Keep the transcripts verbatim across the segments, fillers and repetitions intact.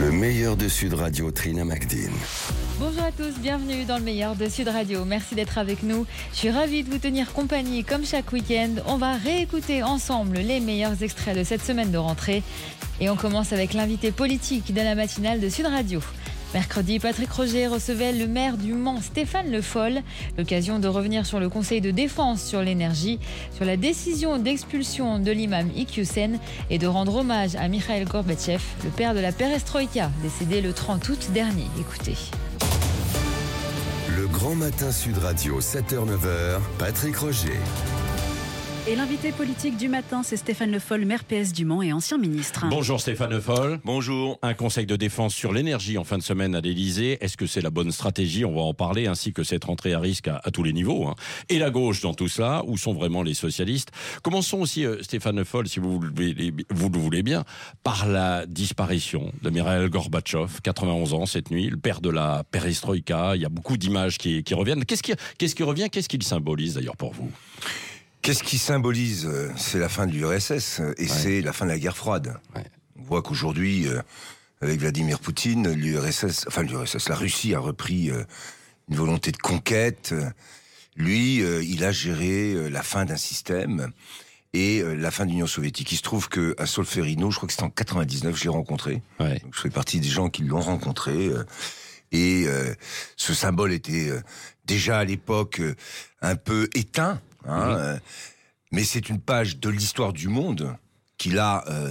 Le meilleur de Sud Radio, Trina Macdin. Bonjour à tous, bienvenue dans le meilleur de Sud Radio. Merci d'être avec nous. Je suis ravie de vous tenir compagnie comme chaque week-end. On va réécouter ensemble les meilleurs extraits de cette semaine de rentrée. Et on commence avec l'invité politique de la matinale de Sud Radio. Mercredi, Patrick Roger recevait le maire du Mans, Stéphane Le Foll. L'occasion de revenir sur le conseil de défense sur l'énergie, sur la décision d'expulsion de l'imam Iqiyoussen et de rendre hommage à Mikhail Gorbatchev, le père de la perestroïka, décédé le trente août dernier. Écoutez. Le Grand Matin Sud Radio, sept heures neuf heures, Patrick Roger. Et l'invité politique du matin, c'est Stéphane Le Foll, maire P S du Mans et ancien ministre. Bonjour Stéphane Le Foll. Bonjour. Un conseil de défense sur l'énergie en fin de semaine à l'Élysée. Est-ce que c'est la bonne stratégie? On va en parler, ainsi que cette rentrée à risque à, à tous les niveaux. Hein. Et la gauche dans tout cela, où sont vraiment les socialistes? Commençons aussi, euh, Stéphane Le Foll, si vous, vous le voulez bien, par la disparition de Mikhail Gorbatchev, quatre-vingt-onze ans cette nuit, le père de la perestroïka. Il y a beaucoup d'images qui, qui reviennent. Qu'est-ce qui, qu'est-ce qui revient? Qu'est-ce qu'il symbolise d'ailleurs pour vous? Qu'est-ce qui symbolise? C'est la fin de l'U R S S et ouais. c'est la fin de la guerre froide. Ouais. On voit qu'aujourd'hui, euh, avec Vladimir Poutine, l'U R S S, enfin l'U R S S, la Russie a repris euh, une volonté de conquête. Lui, euh, il a géré euh, la fin d'un système et euh, la fin de l'Union soviétique. Il se trouve qu'à Solferino, je crois que c'était en quatre-vingt-dix-neuf, je l'ai rencontré. Ouais. Donc, je fais partie des gens qui l'ont rencontré. Euh, et euh, ce symbole était euh, déjà à l'époque euh, un peu éteint. Hein, mmh. euh, mais c'est une page de l'histoire du monde qu'il a euh,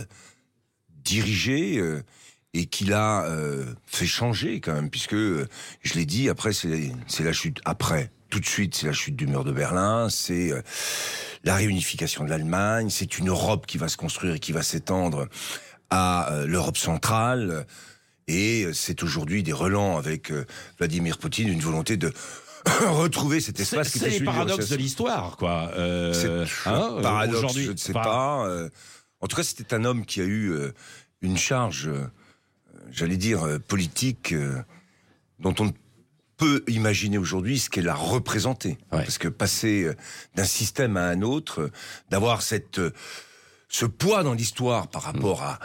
dirigée euh, et qu'il a euh, fait changer quand même, puisque euh, je l'ai dit, après c'est, c'est la chute, après tout de suite c'est la chute du mur de Berlin, c'est euh, la réunification de l'Allemagne, c'est une Europe qui va se construire et qui va s'étendre à euh, l'Europe centrale, et c'est aujourd'hui des relents avec euh, Vladimir Poutine, une volonté de retrouver cet espace c'est, qui était c'est celui les paradoxes de l'histoire, quoi. Euh, c'est hein, paradoxe, aujourd'hui, je ne sais pas. pas. Euh, en tout cas, c'était un homme qui a eu euh, une charge, euh, j'allais dire, euh, politique, euh, dont on ne peut imaginer aujourd'hui ce qu'elle a représenté. Ouais. Parce que passer euh, d'un système à un autre, euh, d'avoir cette, euh, ce poids dans l'histoire par rapport mmh. à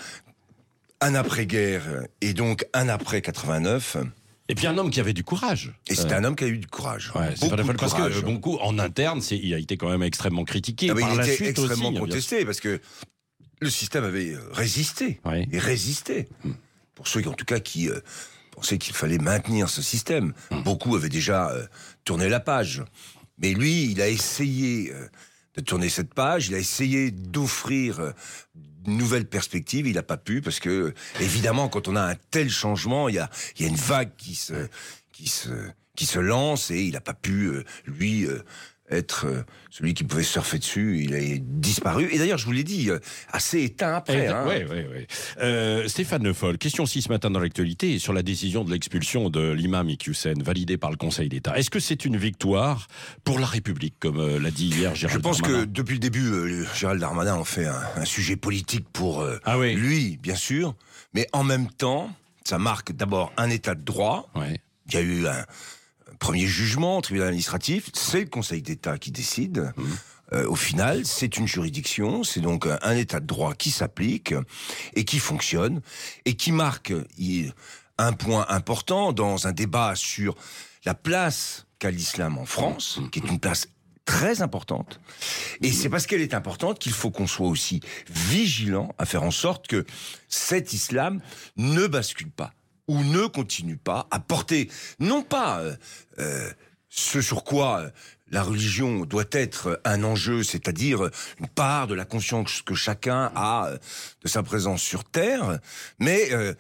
un après-guerre euh, et donc un après quatre-vingt-neuf... Et puis un homme qui avait du courage. Et c'était euh... un homme qui a eu du courage. Ouais, c'est pas de parce courage. que bon coup en interne, c'est, il a été quand même extrêmement critiqué. Ah, par il la était suite extrêmement aussi, contesté parce que le système avait résisté ouais. et résisté. Hum. Pour ceux en tout cas qui euh, pensaient qu'il fallait maintenir ce système, hum. beaucoup avaient déjà euh, tourné la page. Mais lui, il a essayé euh, de tourner cette page. Il a essayé d'offrir euh, une nouvelle perspective, il n'a pas pu parce que évidemment quand on a un tel changement, il y a il y a une vague qui se qui se qui se lance et il n'a pas pu euh, lui euh, être euh, celui qui pouvait surfer dessus. Il a disparu et d'ailleurs je vous l'ai dit euh, assez éteint après. Oui, hein. oui, oui. oui. Euh, Stéphane Le Foll, question aussi ce matin dans l'actualité sur la décision de l'expulsion de l'imam Iqiyoussen validée par le Conseil d'État. Est-ce que c'est une victoire pour la République, comme euh, l'a dit hier Gérald Darmanin? Je pense Darmanin. que depuis le début, euh, Gérald Darmanin en fait un, un sujet politique pour euh, ah oui. lui, bien sûr, mais en même temps, ça marque d'abord un état de droit. Ouais. Il y a eu un premier jugement au tribunal administratif, c'est le Conseil d'État qui décide. Mmh. Euh, au final, c'est une juridiction, c'est donc un, un état de droit qui s'applique et qui fonctionne et qui marque il, un point important dans un débat sur la place qu'a l'islam en France, mmh. qui est une place très importante. Et c'est parce qu'elle est importante qu'il faut qu'on soit aussi vigilant à faire en sorte que cet islam ne bascule pas ou ne continue pas à porter, non pas euh, euh, ce sur quoi euh, la religion doit être un enjeu, c'est-à-dire une part de la conscience que chacun a euh, de sa présence sur Terre, mais euh,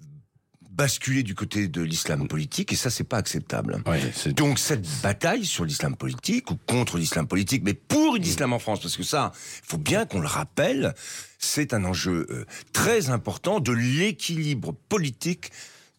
basculer du côté de l'islam politique, et ça, c'est pas acceptable. Ouais, c'est... Donc, cette bataille sur l'islam politique, ou contre l'islam politique, mais pour l'islam en France, parce que ça, il faut bien qu'on le rappelle, c'est un enjeu euh, très important de l'équilibre politique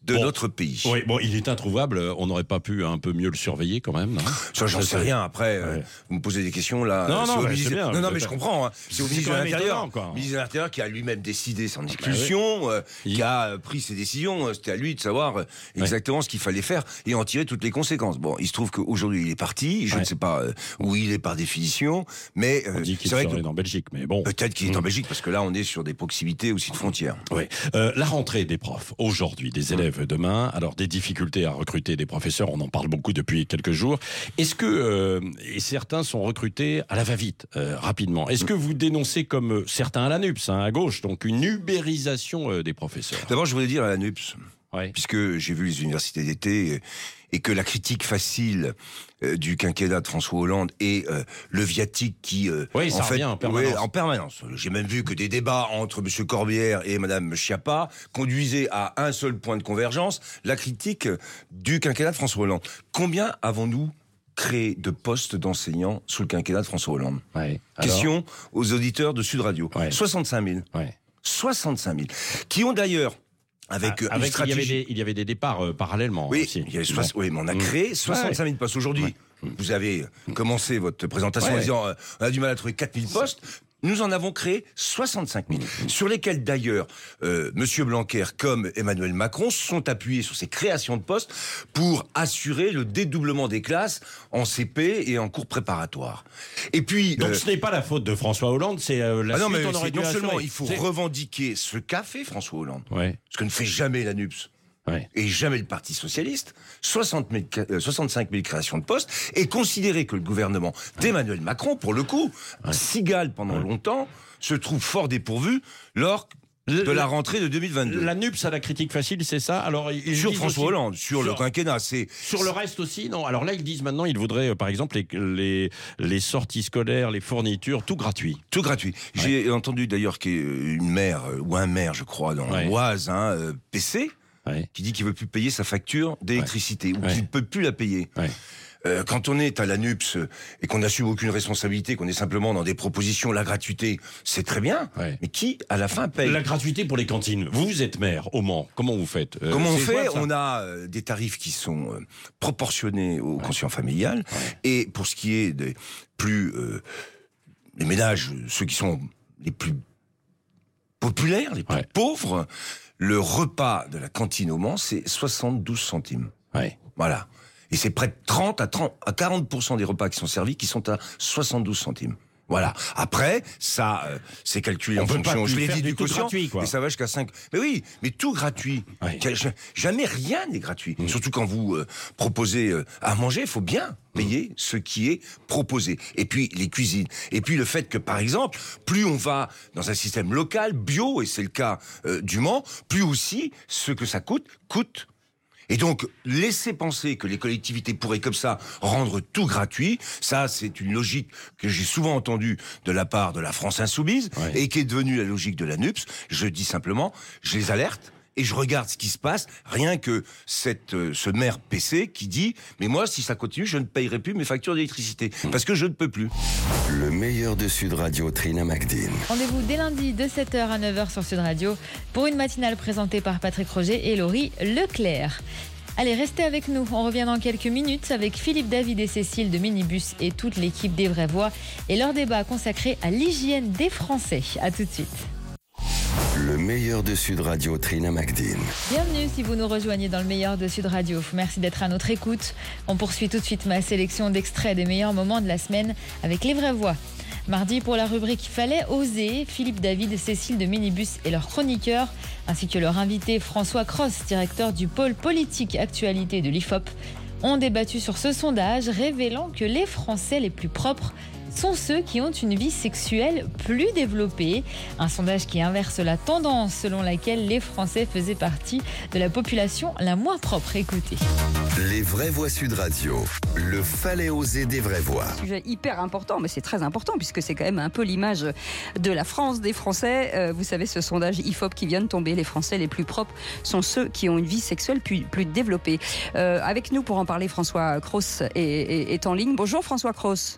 de bon, notre pays. Oui, bon, il est introuvable. On n'aurait pas pu un peu mieux le surveiller quand même, non? Ça, j'en sais rien. Après, ouais. euh, vous me posez des questions là. Non, non, au bah, ministre... bien, non, non, mais je comprends. Hein. C'est au ministre de l'Intérieur, ministre de l'Intérieur qui a lui-même décidé son expulsion, euh, il... qui a pris ses décisions. C'était à lui de savoir exactement ouais. ce qu'il fallait faire et en tirer toutes les conséquences. Bon, il se trouve qu'aujourd'hui il est parti. Je ouais. ne sais pas euh, où il est par définition, mais euh, on dit qu'il serait que... en Belgique, mais bon. Peut-être qu'il est mmh. en Belgique parce que là on est sur des proximités aussi de frontières. Oui. Euh, la rentrée des profs aujourd'hui, des élèves mmh. demain. Alors des difficultés à recruter des professeurs, on en parle beaucoup depuis quelques jours. Est-ce que euh, et certains sont recrutés à la va-vite, euh, rapidement. Est-ce que vous dénoncez comme euh, certains à la NUPS, hein, à gauche, donc une ubérisation euh, des professeurs? D'abord, je voulais dire à la NUPS, ouais. puisque j'ai vu les universités d'été et que la critique facile euh, du quinquennat de François Hollande et euh, le viatique qui euh, oui, ça en fait revient en permanence. Ouais, en permanence. J'ai même vu que des débats entre M. Corbière et Mme Schiappa conduisaient à un seul point de convergence, la critique du quinquennat de François Hollande. Combien avons-nous créé de postes d'enseignants sous le quinquennat de François Hollande? ouais. Question aux auditeurs de Sud Radio. ouais. soixante-cinq mille. Ouais. soixante-cinq mille. Qui ont d'ailleurs Avec, ah, avec stratégie... il, y avait des, il y avait des départs euh, parallèlement oui, aussi. Il y avait soix... ouais. oui, mais on a créé mmh. soixante-cinq mille postes. Aujourd'hui, ouais. vous avez commencé votre présentation ouais. en disant euh, on a du mal à trouver quatre mille postes. Nous en avons créé soixante-cinq mille, mmh. sur lesquels d'ailleurs euh, M. Blanquer comme Emmanuel Macron se sont appuyés sur ces créations de postes pour assurer le dédoublement des classes en C P et en cours préparatoire. Et puis donc euh, ce n'est pas la faute de François Hollande, c'est euh, la ah non, suite. Mais on aurait dû non seulement assurer. il faut c'est... revendiquer ce qu'a fait François Hollande, ouais. ce que ne fait jamais la NUPS. Ouais. Et jamais le Parti Socialiste, soixante mille, soixante-cinq mille créations de postes, et considérer que le gouvernement d'Emmanuel Macron, pour le coup, un cigale pendant ouais. longtemps, se trouve fort dépourvu lors de la rentrée de deux mille vingt-deux. La NUPS a la critique facile, c'est ça? Alors, ils sur François aussi, Hollande, sur, sur le quinquennat, c'est... Sur le reste aussi, non. Alors là, ils disent maintenant, ils voudraient, euh, par exemple, les, les, les sorties scolaires, les fournitures, tout gratuit. Tout gratuit. Ouais. J'ai entendu d'ailleurs qu'une mère, ou un maire, je crois, dans ouais. l'Oise, hein, euh, P C... Ouais. qui dit qu'il ne veut plus payer sa facture d'électricité, ouais. ou qu'il ne ouais. peut plus la payer. Ouais. Euh, quand on est à la NUPS et qu'on n'assume aucune responsabilité, qu'on est simplement dans des propositions, la gratuité, c'est très bien, ouais. mais qui, à la fin, paye? La gratuité pour les cantines. Vous êtes maire, au Mans. Comment vous faites? euh, Comment on fait? On a euh, des tarifs qui sont euh, proportionnés au ouais. quotient familial. Ouais. Et pour ce qui est des plus... Euh, les ménages, ceux qui sont les plus populaires, les plus ouais. pauvres... Le repas de la cantine au Mans, c'est soixante-douze centimes. Ouais. Voilà. Et c'est près de trente à quarante pour cent des repas qui sont servis qui sont à soixante-douze centimes. Voilà. Après, ça, euh, c'est calculé on en fonction, je l'ai dit, du quotient, gratuit, quoi. Et ça va jusqu'à cinq. Mais oui, mais tout gratuit. Ouais. Jamais rien n'est gratuit. Mmh. Surtout quand vous euh, proposez euh, à manger, il faut bien payer mmh. ce qui est proposé. Et puis, les cuisines. Et puis, le fait que, par exemple, plus on va dans un système local, bio, et c'est le cas euh, du Mans, plus aussi, ce que ça coûte, coûte. Et donc, laisser penser que les collectivités pourraient comme ça rendre tout gratuit, ça, c'est une logique que j'ai souvent entendue de la part de la France Insoumise, ouais. et qui est devenue la logique de la NUPS. Je dis simplement, je les alerte, et je regarde ce qui se passe, rien que cette, euh, ce maire P C qui dit « Mais moi, si ça continue, je ne payerai plus mes factures d'électricité, parce que je ne peux plus. » Le meilleur de Sud Radio, Trina McDean. Rendez-vous dès lundi de sept heures à neuf heures sur Sud Radio pour une matinale présentée par Patrick Roger et Laurie Leclerc. Allez, restez avec nous. On revient dans quelques minutes avec Philippe David et Cécile de Minibus et toute l'équipe des Vraies Voix et leur débat consacré à l'hygiène des Français. À tout de suite. Le meilleur de Sud Radio, Trina McDean. Bienvenue si vous nous rejoignez dans le meilleur de Sud Radio. Merci d'être à notre écoute. On poursuit tout de suite ma sélection d'extraits des meilleurs moments de la semaine avec les Vraies Voix. Mardi, pour la rubrique Fallait oser, Philippe David, Cécile de Minibus et leurs chroniqueurs, ainsi que leur invité François Cross, directeur du pôle politique actualité de l'I F O P, ont débattu sur ce sondage révélant que les Français les plus propres sont ceux qui ont une vie sexuelle plus développée. Un sondage qui inverse la tendance selon laquelle les Français faisaient partie de la population la moins propre. Écoutez. Les Vraies Voix Sud Radio. Le Fallait oser des Vraies Voix. Sujet hyper important, mais c'est très important puisque c'est quand même un peu l'image de la France, des Français. Euh, vous savez, ce sondage I F O P qui vient de tomber, les Français les plus propres sont ceux qui ont une vie sexuelle plus, plus développée. Euh, avec nous pour en parler, François Cross est, est, est en ligne. Bonjour François Cross.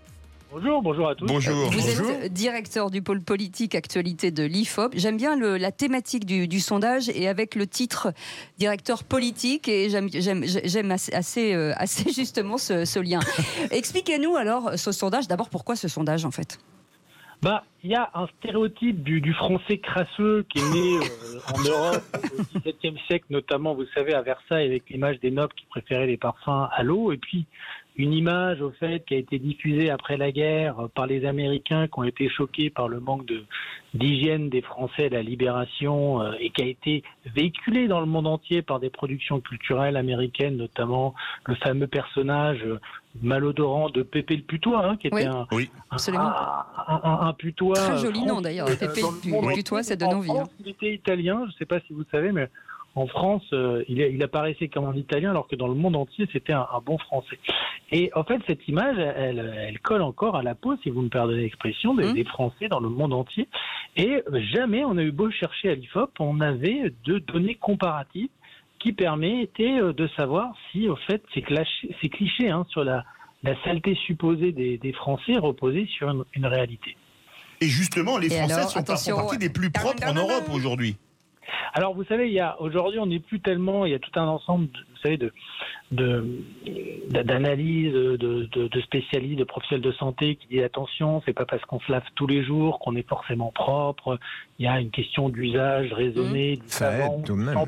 Bonjour, bonjour à tous. Bonjour. Vous bonjour. êtes directeur du pôle politique actualité de l'I F O P. J'aime bien le, la thématique du, du sondage et avec le titre directeur politique et j'aime, j'aime, j'aime assez, assez, euh, assez justement ce, ce lien. Expliquez-nous alors ce sondage. D'abord, pourquoi ce sondage en fait ? Bah, il y a un stéréotype du, du français crasseux qui est né euh, en Europe au dix-septième siècle, notamment, vous savez, à Versailles, avec l'image des nobles qui préféraient les parfums à l'eau, et puis une image, au fait, qui a été diffusée après la guerre par les Américains qui ont été choqués par le manque de, d'hygiène des Français à la Libération euh, et qui a été véhiculée dans le monde entier par des productions culturelles américaines, notamment le fameux personnage euh, malodorant de Pépé le Putois, hein, qui était oui. un, oui. un, un, un, un putois. Très joli nom d'ailleurs, Pépé le Putois, ça donne envie. Hein. Il était italien, je ne sais pas si vous savez, mais en France, euh, il, il apparaissait comme un italien, alors que dans le monde entier, c'était un, un bon français. Et en fait, cette image, elle, elle colle encore à la peau, si vous me pardonnez l'expression, des, mmh. des Français dans le monde entier. Et jamais on a eu beau chercher à l'I F O P, on avait de données comparatives qui permettaient de savoir si, au fait, ces, clashés, ces clichés hein, sur la, la saleté supposée des, des Français reposaient sur une, une réalité. Et justement, les Et Français alors, sont attention, partie des plus propres en Europe aujourd'hui. Alors, vous savez, il y a, aujourd'hui, on n'est plus tellement, il y a tout un ensemble, de, vous savez, de, de, d'analyses, de, de, de spécialistes, de professionnels de santé qui disent attention, c'est pas parce qu'on se lave tous les jours qu'on est forcément propre. Il y a une question d'usage raisonné, mmh. du Ça savon, aide tout de même.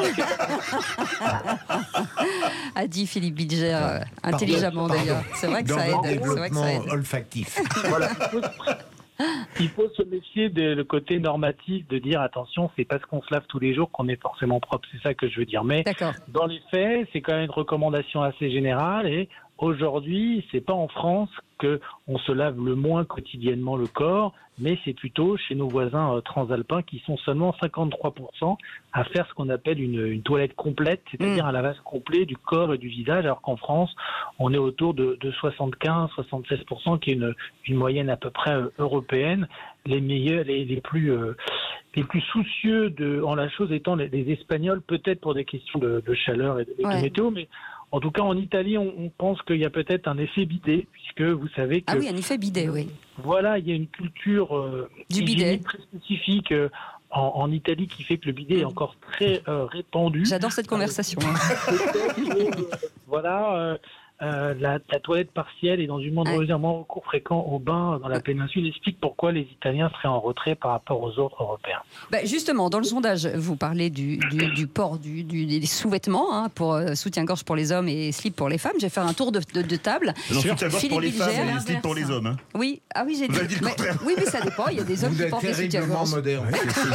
A dit Philippe Bilger, euh, intelligemment Pardon. d'ailleurs. C'est vrai que Dans ça aide. le C'est vrai que ça aide. olfactif. Voilà. Il faut se méfier du côté normatif de dire attention, c'est parce qu'on se lave tous les jours qu'on est forcément propre. C'est ça que je veux dire. Mais D'accord. dans les faits, c'est quand même une recommandation assez générale. Et aujourd'hui, c'est pas en France que on se lave le moins quotidiennement le corps, mais c'est plutôt chez nos voisins euh, transalpins qui sont seulement cinquante-trois pour cent à faire ce qu'on appelle une, une toilette complète, c'est-à-dire mmh. un lavage complet du corps et du visage, alors qu'en France, on est autour de, de soixante-quinze à soixante-seize pour cent, qui est une, une moyenne à peu près euh, européenne. Les meilleurs, les, les plus euh, les plus soucieux de, en la chose étant les, les Espagnols, peut-être pour des questions de, de chaleur et de, ouais. de météo, mais en tout cas, en Italie, on, on pense qu'il y a peut-être un effet bidet, puisque vous savez que... Ah oui, un effet bidet, oui. Voilà, il y a une culture euh, du bidet très spécifique euh, en, en Italie qui fait que le bidet est encore très euh, répandu. J'adore cette conversation. Euh, voilà, euh, euh, la, la toilette partielle est dans une monde ouais. un recours fréquent au bain dans la péninsule explique pourquoi les Italiens seraient en retrait par rapport aux autres Européens. Bah justement, dans le sondage, vous parlez du, du, du port du, du, des sous-vêtements hein, pour euh, soutien-gorge pour les hommes et slip pour les femmes. Je vais faire un tour de, de, de table. Non, soutien-gorge pour les femmes et slip pour les hommes. Hein. Oui, ah oui, j'ai dit. dit mais, oui, mais ça dépend. Il y a des hommes vous qui portent des soutiens-gorge. Moderne.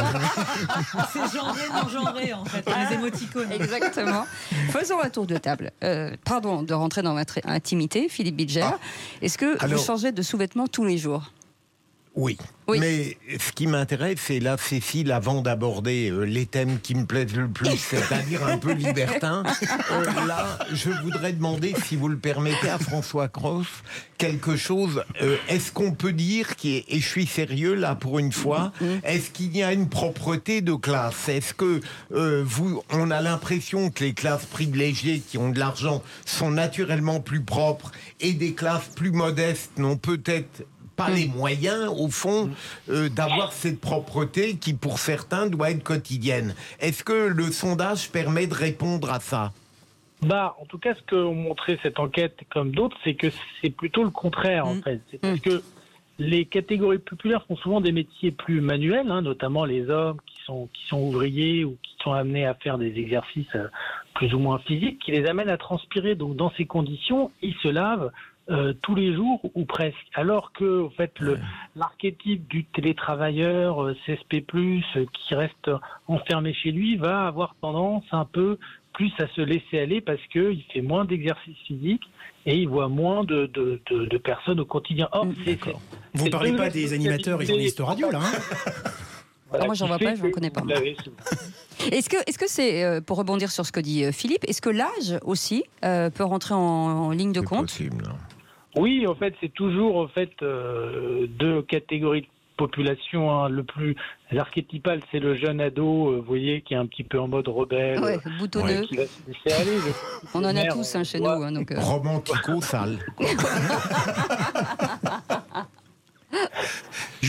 C'est genré, non genré en fait, les émoticônes. Exactement. Faisons un tour de table. Euh, pardon de rentrer dans votre intimité. Philippe Bilger, ah. est-ce que Alors, vous changez de sous-vêtements tous les jours ? Oui. oui, mais ce qui m'intéresse, c'est là, Cécile, avant d'aborder euh, les thèmes qui me plaisent le plus, c'est-à-dire un peu libertin, euh, là, je voudrais demander, si vous le permettez, à François Cros, quelque chose. Euh, est-ce qu'on peut dire, qui est, et je suis sérieux là pour une fois, est-ce qu'il y a une propreté de classe ? Est-ce que euh, vous, on a l'impression que les classes privilégiées qui ont de l'argent sont naturellement plus propres et des classes plus modestes n'ont peut-être pas les moyens, au fond, euh, d'avoir cette propreté qui, pour certains, doit être quotidienne. Est-ce que le sondage permet de répondre à ça ? Bah, en tout cas, ce que montrait cette enquête, comme d'autres, c'est que c'est plutôt le contraire, mmh. en fait. C'est parce que les catégories populaires font souvent des métiers plus manuels, hein, notamment les hommes qui sont, qui sont ouvriers ou qui sont amenés à faire des exercices euh, plus ou moins physiques, qui les amènent à transpirer. Donc, dans ces conditions, ils se lavent Euh, tous les jours ou presque, alors que en fait le, l'archétype du télétravailleur euh, C S P plus, euh, qui reste enfermé chez lui va avoir tendance un peu plus à se laisser aller parce que il fait moins d'exercice physique et il voit moins de, de, de, de personnes au quotidien. Or, c'est, c'est, vous ne parlez pas des animateurs et journalistes radio là hein Voilà, moi, j'en vois pas, je ne connais pas. Est-ce que, est-ce que c'est, euh, pour rebondir sur ce que dit euh, Philippe, est-ce que l'âge aussi euh, peut rentrer en, en ligne de c'est compte ? Possible. Oui, en fait, c'est toujours en fait euh, deux catégories de population. Hein. Le plus archétypal, c'est le jeune ado, euh, vous voyez, qui est un petit peu en mode rebelle, ouais, boutonneux. Ouais, qui va se laisser aller. On en a tous hein, chez nous. Hein, donc, euh... Romantico sale.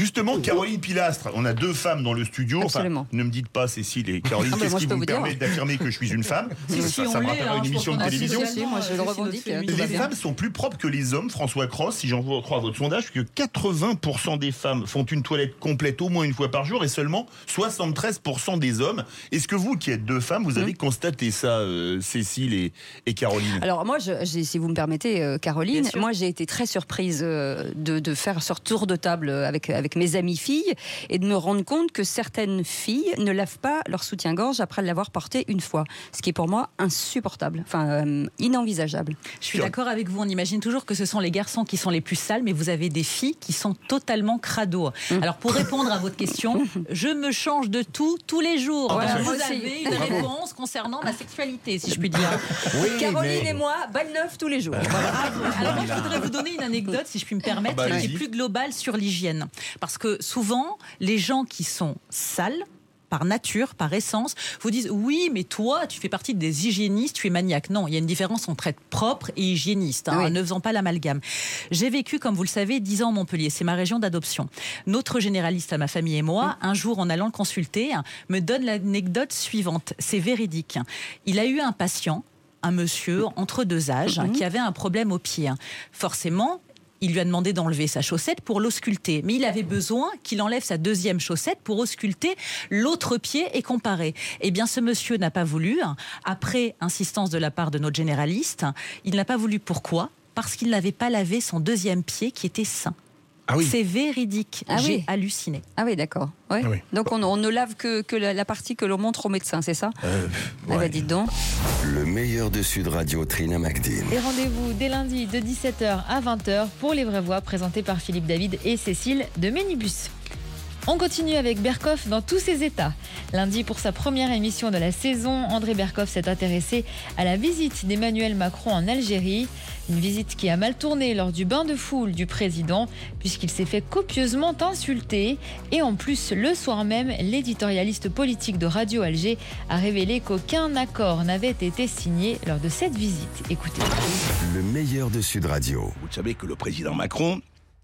justement, Caroline Pilastre, on a deux femmes dans le studio. Absolument. Enfin, ne me dites pas, Cécile et Caroline, ah qu'est-ce qui vous, vous permet d'affirmer que je suis une femme? Si, Ça, si, ça me rappellera une émission de télévision. Si, si, moi je le revendique. Les femmes sont plus propres que les hommes, François Cross, si j'en crois votre sondage, que quatre-vingts pour cent des femmes font une toilette complète au moins une fois par jour et seulement soixante-treize pour cent des hommes. Est-ce que vous, qui êtes deux femmes, vous avez mmh. constaté ça, euh, Cécile et, et Caroline? Alors moi, je, si vous me permettez, euh, Caroline, moi j'ai été très surprise euh, de, de faire ce tour de table avec, avec mes amies filles et de me rendre compte que certaines filles ne lavent pas leur soutien-gorge après l'avoir porté une fois. Ce qui est pour moi insupportable, enfin euh, inenvisageable. Je suis d'accord avec vous, on imagine toujours que ce sont les garçons qui sont les plus sales, mais vous avez des filles qui sont totalement crado. Mmh. Alors pour répondre à votre question, je me change de tout, tous les jours. Oh, voilà, bah, vous aussi. avez une réponse concernant ma sexualité, si je puis dire. Oui, Caroline mais... et moi, balle neuve tous les jours. Voilà. Alors moi, je voudrais vous donner une anecdote, si je puis me permettre, bah, qui est plus globale sur l'hygiène. Parce que souvent, les gens qui sont sales, par nature, par essence, vous disent oui, mais toi, tu fais partie des hygiénistes, tu es maniaque. Non, il y a une différence entre être propre et hygiéniste. Hein, oui. Ne faisons pas l'amalgame. J'ai vécu, comme vous le savez, dix ans à Montpellier. C'est ma région d'adoption. Notre généraliste à ma famille et moi, un jour, en allant le consulter, me donne l'anecdote suivante. C'est véridique. Il a eu un patient, un monsieur entre deux âges, mmh. qui avait un problème au pied. Forcément, il lui a demandé d'enlever sa chaussette pour l'ausculter. Mais il avait besoin qu'il enlève sa deuxième chaussette pour ausculter l'autre pied et comparer. Eh bien, ce monsieur n'a pas voulu. Après insistance de la part de notre généraliste, il n'a pas voulu. Pourquoi ? Parce qu'il n'avait pas lavé son deuxième pied qui était sain. Ah oui. C'est véridique. Ah J'ai oui. halluciné. Ah oui, d'accord. Ouais. Ah oui. Donc on, on ne lave que, que la, la partie que l'on montre au médecin, c'est ça euh, ouais. Ah bah dites donc. Le meilleur de Sud Radio, Trina McDean. Et rendez-vous dès lundi de dix-sept heures à vingt heures pour Les Vraies Voix, présentés par Philippe David et Cécile de Ménibus. On continue avec Berkoff dans tous ses états. Lundi, pour sa première émission de la saison, André Berkoff s'est intéressé à la visite d'Emmanuel Macron en Algérie. Une visite qui a mal tourné lors du bain de foule du président, puisqu'il s'est fait copieusement insulter. Et en plus, le soir même, l'éditorialiste politique de Radio Alger a révélé qu'aucun accord n'avait été signé lors de cette visite. Écoutez. Le meilleur de Sud Radio. Vous savez que le président Macron,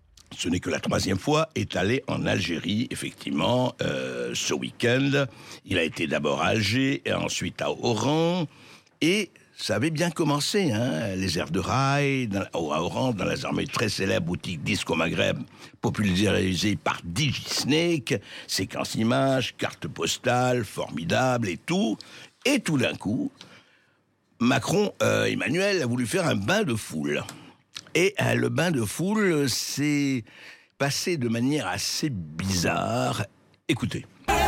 ce n'est que la troisième fois, est allé en Algérie, effectivement, euh, ce week-end. Il a été d'abord à Alger, et ensuite à Oran, et ça avait bien commencé, hein, les airs de rail, dans, à Oran, dans la armée très célèbre boutique Disco Maghreb, popularisée par DigiSnake, séquence images, carte postale, formidable et tout. Et tout d'un coup, Macron, euh, Emmanuel, a voulu faire un bain de foule. Et euh, le bain de foule s'est passé de manière assez bizarre. Écoutez.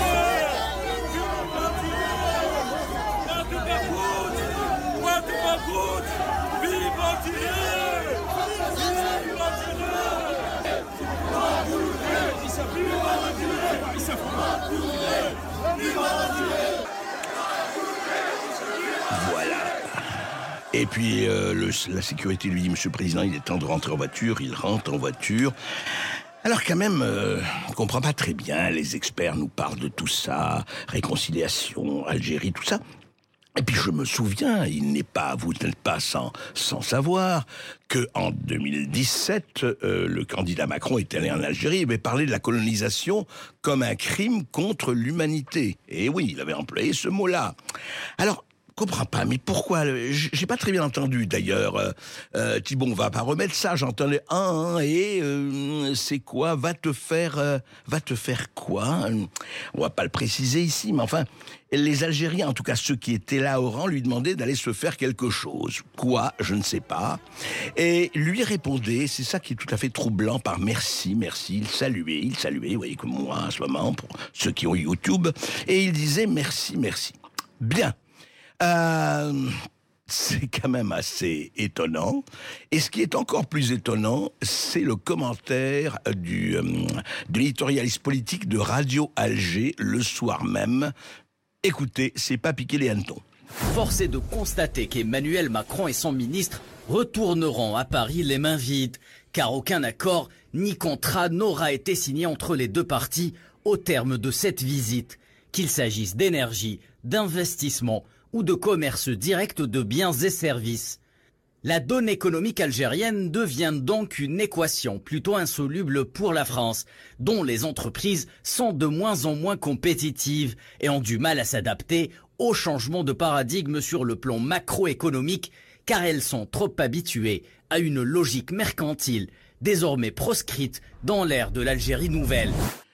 Et puis euh, le, la sécurité lui dit « Monsieur le Président, il est temps de rentrer en voiture ». Il rentre en voiture. Alors quand même, euh, on ne comprend pas très bien. Les experts nous parlent de tout ça, réconciliation, Algérie, tout ça. Et puis je me souviens, il n'est pas, vous n'êtes pas sans, sans savoir, qu'en deux mille dix-sept, euh, le candidat Macron est allé en Algérie et avait parlé de la colonisation comme un crime contre l'humanité. Et oui, il avait employé ce mot-là. Alors, je comprends pas, mais pourquoi? J'ai pas très bien entendu d'ailleurs. Euh, euh, Thibault, on va pas remettre ça. J'entendais un, un et euh, c'est quoi? Va te faire, euh, va te faire quoi? On va pas le préciser ici, mais enfin, les Algériens, en tout cas ceux qui étaient là au rang, lui demandaient d'aller se faire quelque chose. Quoi? Je ne sais pas. Et lui répondait, c'est ça qui est tout à fait troublant, par merci, merci. Il saluait, il saluait, vous voyez comme moi en ce moment, pour ceux qui ont YouTube, et il disait merci, merci. Bien. Euh, c'est quand même assez étonnant. Et ce qui est encore plus étonnant, c'est le commentaire du, euh, de l'éditorialiste politique de Radio Alger le soir même. Écoutez, c'est pas piquer les hannetons. Force est de constater qu'Emmanuel Macron et son ministre retourneront à Paris les mains vides, car aucun accord ni contrat n'aura été signé entre les deux parties au terme de cette visite, qu'il s'agisse d'énergie, d'investissement ou de commerce direct de biens et services. La donne économique algérienne devient donc une équation plutôt insoluble pour la France, dont les entreprises sont de moins en moins compétitives et ont du mal à s'adapter au changement de paradigme sur le plan macroéconomique, car elles sont trop habituées à une logique mercantile, désormais proscrite dans l'ère de l'Algérie nouvelle.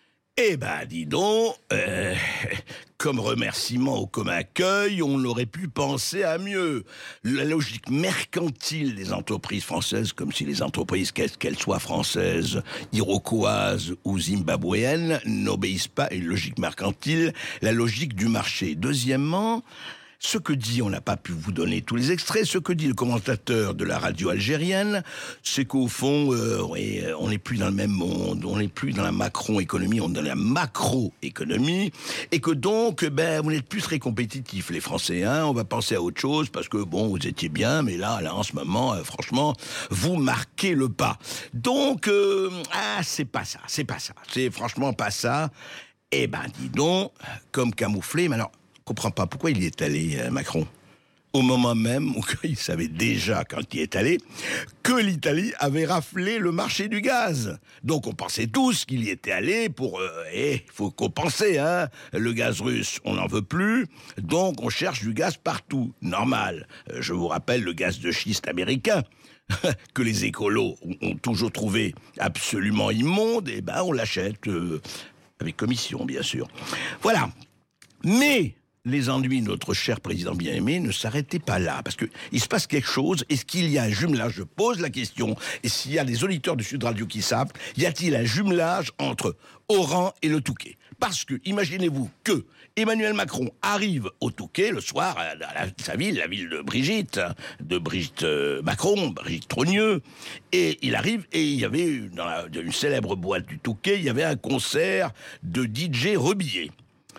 Eh ben, dis donc, euh, comme remerciement ou comme accueil, on aurait pu penser à mieux. La logique mercantile des entreprises françaises, comme si les entreprises, qu'elles soient françaises, iroquoises ou zimbabwéennes, n'obéissent pas à une logique mercantile, la logique du marché. Deuxièmement, ce que dit, on n'a pas pu vous donner tous les extraits, ce que dit le commentateur de la radio algérienne, c'est qu'au fond, euh, oui, on n'est plus dans le même monde, on n'est plus dans la macro-économie, on est dans la macro-économie, et que donc, ben, vous n'êtes plus très compétitifs, les Français, hein, on va penser à autre chose, parce que bon, vous étiez bien, mais là, là, en ce moment, euh, franchement, vous marquez le pas. Donc, euh, ah, c'est pas ça, c'est pas ça, c'est franchement pas ça. Eh ben, dis donc, comme camouflé, mais alors, je ne comprends pas pourquoi il y est allé, euh, Macron, au moment même où il savait déjà, quand il y est allé, que l'Italie avait raflé le marché du gaz. Donc on pensait tous qu'il y était allé pour... Euh, eh, faut compenser, hein. Le gaz russe, on n'en veut plus, donc on cherche du gaz partout. Normal. Euh, je vous rappelle le gaz de schiste américain, que les écolos ont, ont toujours trouvé absolument immonde, et ben on l'achète, euh, avec commission, bien sûr. Voilà. Mais... les ennuis de notre cher président bien-aimé ne s'arrêtaient pas là, parce que il se passe quelque chose. Est-ce qu'il y a un jumelage? Je pose la question. Et s'il y a des auditeurs du Sud Radio qui savent, y a-t-il un jumelage entre Oran et le Touquet? Parce que, imaginez-vous que Emmanuel Macron arrive au Touquet le soir, à, la, sa ville, la ville de Brigitte, de Brigitte euh, Macron, Brigitte Trogneux, et il arrive, et il y avait, dans la, une célèbre boîte du Touquet, il y avait un concert de D J Rebillet.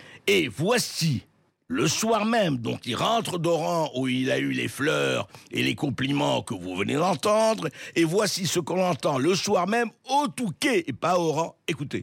Et voici... le soir même, donc il rentre d'Oran où il a eu les fleurs et les compliments que vous venez d'entendre, et voici ce qu'on entend le soir même au Touquet et pas à Oran. Écoutez.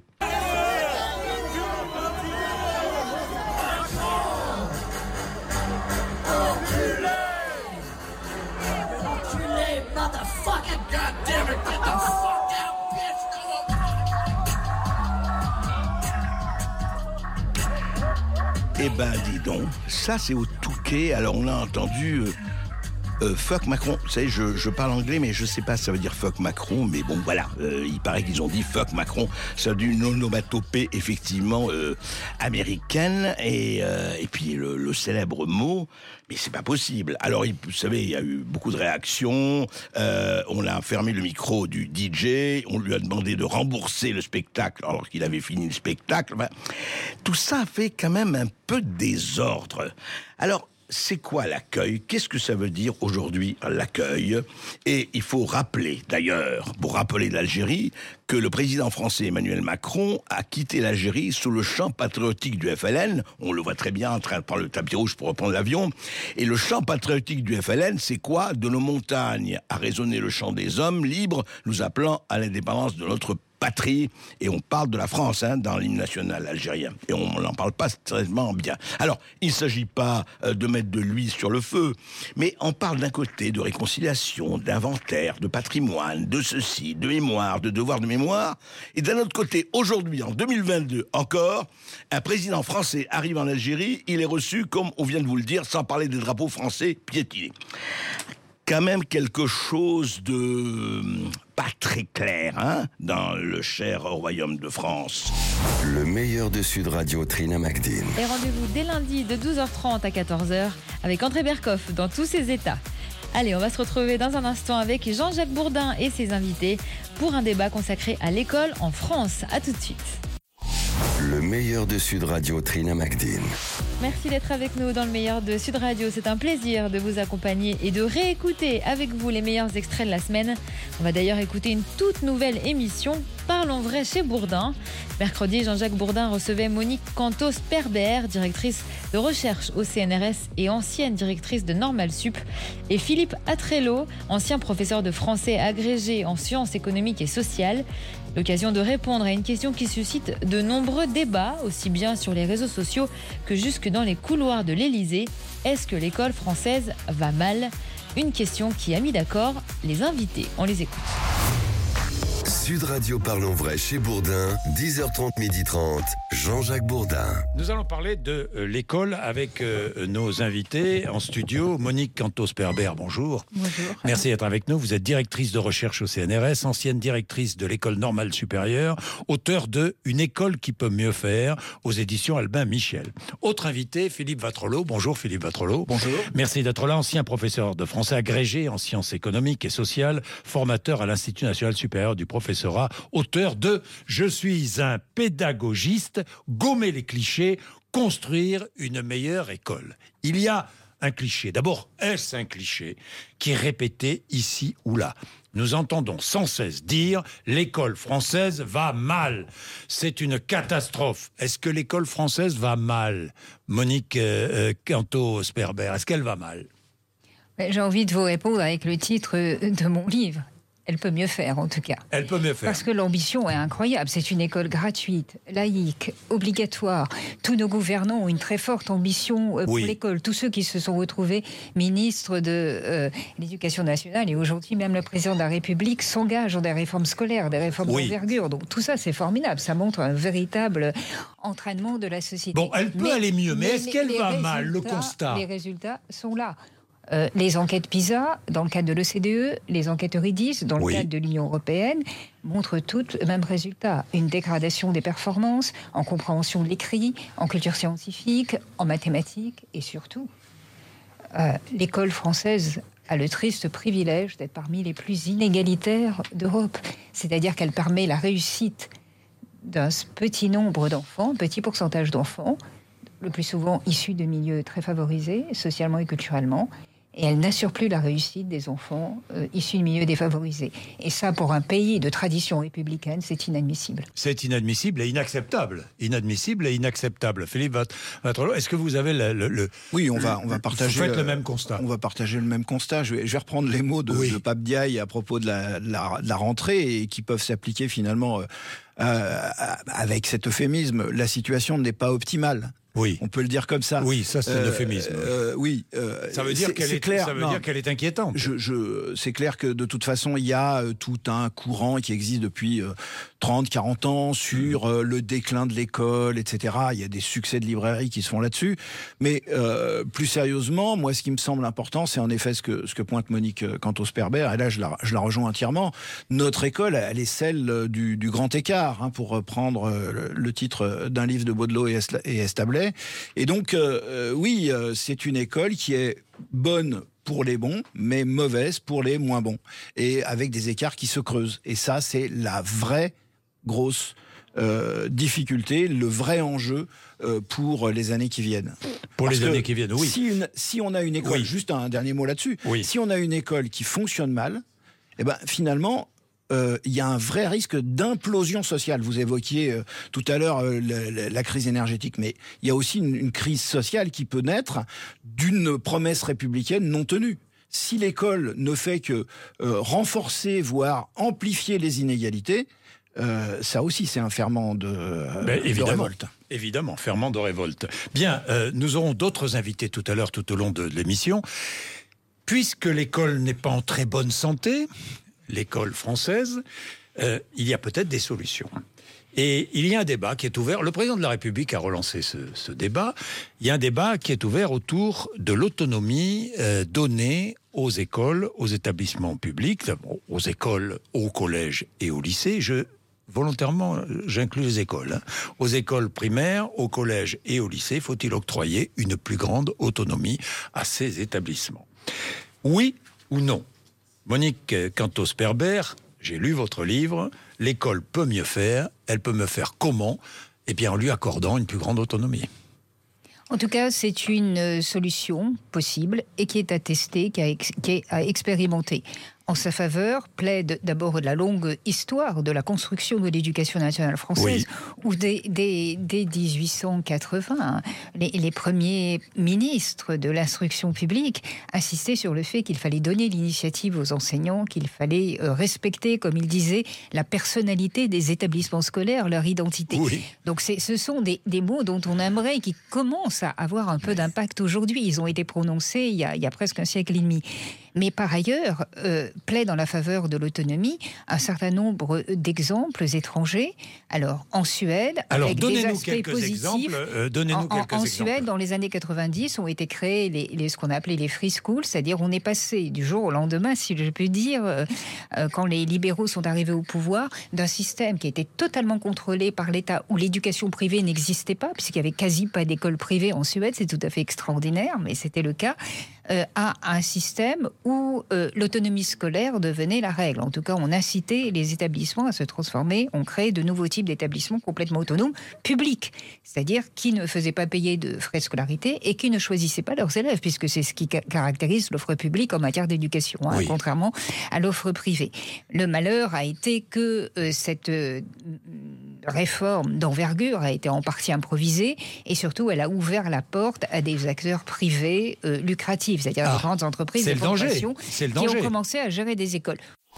Eh ben, dis donc, ça c'est au Touquet. Alors on a entendu euh, euh, fuck Macron. Vous savez, je, je parle anglais, mais je sais pas si ça veut dire fuck Macron. Mais bon, voilà, euh, il paraît qu'ils ont dit fuck Macron. Ça a une onomatopée effectivement euh, américaine. Et, euh, et puis le, le célèbre mot, mais c'est pas possible. Alors, il, vous savez, il y a eu beaucoup de réactions. Euh, on a fermé le micro du D J. On lui a demandé de rembourser le spectacle alors qu'il avait fini le spectacle. Enfin, tout ça fait quand même un peu de désordre. Alors, c'est quoi l'accueil? Qu'est-ce que ça veut dire aujourd'hui, l'accueil? Et il faut rappeler, d'ailleurs, pour rappeler l'Algérie, que le président français Emmanuel Macron a quitté l'Algérie sous le chant patriotique du F L N. On le voit très bien en train de prendre le tapis rouge pour reprendre l'avion. Et le chant patriotique du F L N, c'est quoi? De nos montagnes a résonné le chant des hommes libres, nous appelant à l'indépendance de notre patrie, et on parle de la France hein, dans l'hymne national algérien, et on n'en parle pas extrêmement bien. Alors, il ne s'agit pas euh, de mettre de l'huile sur le feu, mais on parle d'un côté de réconciliation, d'inventaire, de patrimoine, de ceci, de mémoire, de devoir de mémoire, et d'un autre côté, aujourd'hui, en deux mille vingt-deux encore, un président français arrive en Algérie, il est reçu, comme on vient de vous le dire, sans parler des drapeaux français piétinés. Quand même quelque chose de pas très clair, hein, dans le cher royaume de France. Le meilleur de Sud Radio, Trina Macdine. Et rendez-vous dès lundi de douze heures trente à quatorze heures avec André Berkoff dans tous ses états. Allez, on va se retrouver dans un instant avec Jean-Jacques Bourdin et ses invités pour un débat consacré à l'école en France. À tout de suite. Le meilleur de Sud Radio, Trina Macdine. Merci d'être avec nous dans le meilleur de Sud Radio. C'est un plaisir de vous accompagner et de réécouter avec vous les meilleurs extraits de la semaine. On va d'ailleurs écouter une toute nouvelle émission, Parlons vrai chez Bourdin. Mercredi, Jean-Jacques Bourdin recevait Monique Cantos-Perbert, directrice de recherche au C N R S et ancienne directrice de Normal Sup, et Philippe Atrello, ancien professeur de français agrégé en sciences économiques et sociales. L'occasion de répondre à une question qui suscite de nombreux débats, aussi bien sur les réseaux sociaux que jusque dans les couloirs de l'Élysée. Est-ce que l'école française va mal ? Une question qui a mis d'accord les invités. On les écoute. Sud Radio Parlons Vrai chez Bourdin, dix heures trente, midi trente, Jean-Jacques Bourdin. Nous allons parler de euh, l'école avec euh, nos invités en studio. Monique Cantos-Perber, bonjour. Bonjour. Merci d'être avec nous. Vous êtes directrice de recherche au C N R S, ancienne directrice de l'École normale supérieure, auteur de Une école qui peut mieux faire aux éditions Albin Michel. Autre invité, Philippe Watrelot. Bonjour Philippe Watrelot. Bonjour. Merci d'être là, ancien professeur de français agrégé en sciences économiques et sociales, formateur à l'Institut national supérieur du professorat, auteur de « Je suis un pédagogiste, gommer les clichés, construire une meilleure école ». Il y a un cliché. D'abord, est-ce un cliché qui est répété ici ou là ? Nous entendons sans cesse dire « l'école française va mal ». C'est une catastrophe. Est-ce que l'école française va mal ? Monique euh, Cantos-Perber, est-ce qu'elle va mal ? J'ai envie de vous répondre avec le titre de mon livre. Elle peut mieux faire, en tout cas. Elle peut mieux faire. Parce que l'ambition est incroyable. C'est une école gratuite, laïque, obligatoire. Tous nos gouvernants ont une très forte ambition pour oui. l'école. Tous ceux qui se sont retrouvés ministres de euh, l'Éducation nationale et aujourd'hui même le président de la République s'engage dans des réformes scolaires, des réformes oui. d'envergure. Donc tout ça, c'est formidable. Ça montre un véritable entraînement de la société. Bon, elle peut mais, aller mieux, mais, mais est-ce qu'elle va mal, le constat ? Les résultats sont là. Euh, les enquêtes PISA, dans le cadre de l'O C D E, les enquêtes Eurydice, dans le oui. cadre de l'Union européenne, montrent toutes le même résultat. Une dégradation des performances en compréhension de l'écrit, en culture scientifique, en mathématiques et surtout, euh, l'école française a le triste privilège d'être parmi les plus inégalitaires d'Europe. C'est-à-dire qu'elle permet la réussite d'un petit nombre d'enfants, un petit pourcentage d'enfants, le plus souvent issus de milieux très favorisés, socialement et culturellement, et elle n'assure plus la réussite des enfants euh, issus de milieux défavorisés. Et ça, pour un pays de tradition républicaine, c'est inadmissible. C'est inadmissible et inacceptable. Inadmissible et inacceptable. Philippe Watrelot, est-ce que vous avez le... le, le oui, on va, on va partager... Vous faites le, le même constat. On va partager le même constat. Je vais, je vais reprendre les mots de, oui. de Pape Diaye à propos de la, la, de la rentrée et qui peuvent s'appliquer finalement euh, euh, avec cet euphémisme. La situation n'est pas optimale. Oui. On peut le dire comme ça. Oui, ça c'est euh, un euphémisme. Euh, oui. Euh, ça veut dire qu'elle est, clair. Ça veut dire qu'elle est inquiétante. Je, je, c'est clair que de toute façon, il y a euh, tout un courant qui existe depuis euh, trente, quarante ans sur euh, le déclin de l'école, et cetera. Il y a des succès de librairies qui se font là-dessus. Mais euh, plus sérieusement, moi, ce qui me semble important, c'est en effet ce que, ce que pointe Monique Cantos-Perber. Et là, je la, je la rejoins entièrement. Notre école, elle est celle du, du grand écart, hein, pour reprendre le, le titre d'un livre de Baudelot et, Est, et Establet. Et donc, euh, oui, euh, c'est une école qui est bonne pour les bons, mais mauvaise pour les moins bons. Et avec des écarts qui se creusent. Et ça, c'est la vraie grosse euh, difficulté, le vrai enjeu euh, pour les années qui viennent. Pour Parce les années qui viennent, oui. Si, une, si on a une école, oui. juste un dernier mot là-dessus, oui. si on a une école qui fonctionne mal, eh ben, finalement... il euh, y a un vrai risque d'implosion sociale. Vous évoquiez euh, tout à l'heure euh, la, la crise énergétique, mais il y a aussi une, une crise sociale qui peut naître d'une promesse républicaine non tenue. Si l'école ne fait que euh, renforcer, voire amplifier les inégalités, euh, ça aussi c'est un ferment de, euh, ben, de révolte. Évidemment, ferment de révolte. Bien, euh, nous aurons d'autres invités tout à l'heure, tout au long de, de l'émission. Puisque l'école n'est pas en très bonne santé, l'école française, euh, il y a peut-être des solutions. Et il y a un débat qui est ouvert. Le président de la République a relancé ce, ce débat. Il y a un débat qui est ouvert autour de l'autonomie euh, donnée aux écoles, aux établissements publics, aux écoles, aux collèges et aux lycées. Je, volontairement, j'inclus les écoles. Hein. Aux écoles primaires, aux collèges et aux lycées, faut-il octroyer une plus grande autonomie à ces établissements ? Oui ou non ? Monique Cantos-Perber, j'ai lu votre livre, l'école peut mieux faire, elle peut mieux faire comment ? Eh bien en lui accordant une plus grande autonomie. En tout cas, c'est une solution possible et qui est à tester, qui est à expérimenter. en sa faveur plaide d'abord de la longue histoire de la construction de l'éducation nationale française, oui. où dès, dès, dès dix-huit cent quatre-vingts, les, les premiers ministres de l'instruction publique insistaient sur le fait qu'il fallait donner l'initiative aux enseignants, qu'il fallait euh, respecter, comme il disait, la personnalité des établissements scolaires, leur identité. Oui. Donc c'est, ce sont des, des mots dont on aimerait qui commencent à avoir un peu d'impact aujourd'hui. Ils ont été prononcés il y a, il y a presque un siècle et demi. Mais par ailleurs, euh, plaide en la faveur de l'autonomie un certain nombre d'exemples étrangers. Alors, en Suède, Alors, avec des aspects positifs. Exemples, euh, donnez-nous en, quelques en, en exemples. Suède, dans les années quatre-vingt-dix, ont été créés les, les, ce qu'on a appelé les free schools, c'est-à-dire on est passé du jour au lendemain, si je peux dire, euh, euh, quand les libéraux sont arrivés au pouvoir, d'un système qui était totalement contrôlé par l'État, où l'éducation privée n'existait pas, puisqu'il n'y avait quasi pas d'école privée en Suède, c'est tout à fait extraordinaire, mais c'était le cas, euh, à un système où euh, l'autonomie scolaire devenait la règle. En tout cas, on incitait les établissements à se transformer, on créait de nouveaux types d'établissements complètement autonomes, publics, c'est-à-dire qui ne faisaient pas payer de frais de scolarité et qui ne choisissaient pas leurs élèves, puisque c'est ce qui ca- caractérise l'offre publique en matière d'éducation, hein, oui. contrairement à l'offre privée. Le malheur a été que euh, cette euh, réforme d'envergure a été en partie improvisée et surtout elle a ouvert la porte à des acteurs privés euh, lucratifs, c'est-à-dire ah, des grandes entreprises de formation qui ont commencé à gérer des écoles.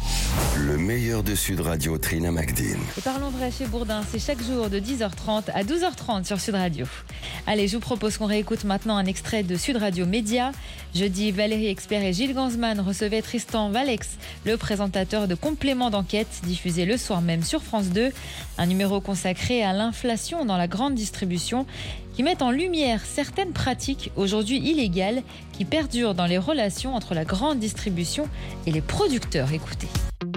Le meilleur de Sud Radio, Trina Macdin. Et parlons vrai chez Bourdin, c'est chaque jour de dix heures trente à douze heures trente sur Sud Radio. Allez, je vous propose qu'on réécoute maintenant un extrait de Sud Radio Média. Jeudi, Valérie Expert et Gilles Gansman recevaient Tristan Valex, le présentateur de Complément d'enquête, diffusé le soir même sur France deux. Un numéro consacré à l'inflation dans la grande distribution, qui met en lumière certaines pratiques aujourd'hui illégales qui perdurent dans les relations entre la grande distribution et les producteurs. Écoutez.